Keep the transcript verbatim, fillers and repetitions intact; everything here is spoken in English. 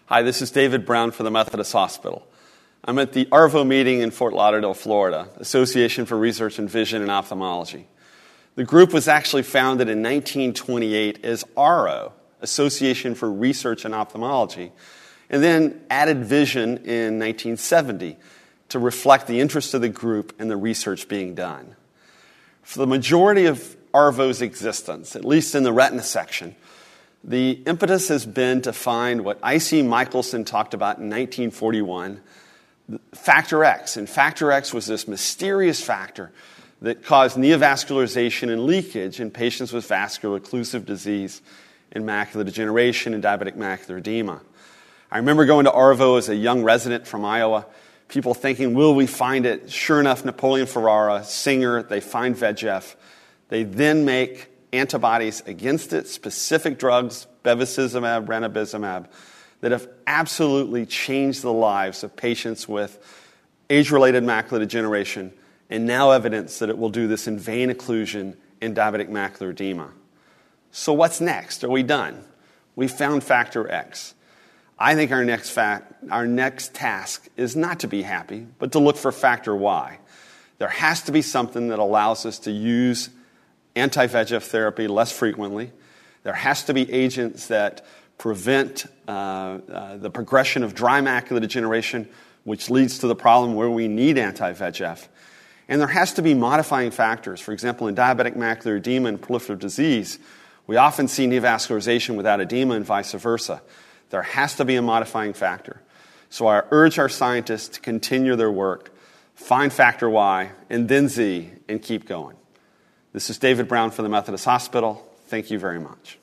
Hi, this is David Brown for the Methodist Hospital. I'm at the ARVO meeting in Fort Lauderdale, Florida, Association for Research in Vision and Ophthalmology. The group was actually founded in nineteen twenty-eight as ARO, Association for Research in Ophthalmology, and then added vision in nineteen seventy to reflect the interest of the group and the research being done. For the majority of ARVO's existence, at least in the retina section, the impetus has been to find what I C Michelson talked about in nineteen forty-one, Factor X. And Factor X was this mysterious factor that caused neovascularization and leakage in patients with vascular occlusive disease and macular degeneration and diabetic macular edema. I remember going to ARVO as a young resident from Iowa, people thinking, will we find it? Sure enough, Napoleon Ferrara, Singer, they find V E G F. They then make antibodies against it, specific drugs, bevacizumab, ranibizumab, that have absolutely changed the lives of patients with age-related macular degeneration, and now evidence that it will do this in vein occlusion and diabetic macular edema. So what's next? Are we done? We found Factor X. I think our next fact, our next task is not to be happy, but to look for Factor Y. There has to be something that allows us to use anti-V E G F therapy less frequently. There has to be agents that prevent uh, uh, the progression of dry macular degeneration, which leads to the problem where we need anti-V E G F. And there has to be modifying factors. For example, in diabetic macular edema and proliferative disease, we often see neovascularization without edema and vice versa. There has to be a modifying factor. So I urge our scientists to continue their work, find Factor Y, and then Z, and keep going. This is David Brown for the Methodist Hospital. Thank you very much.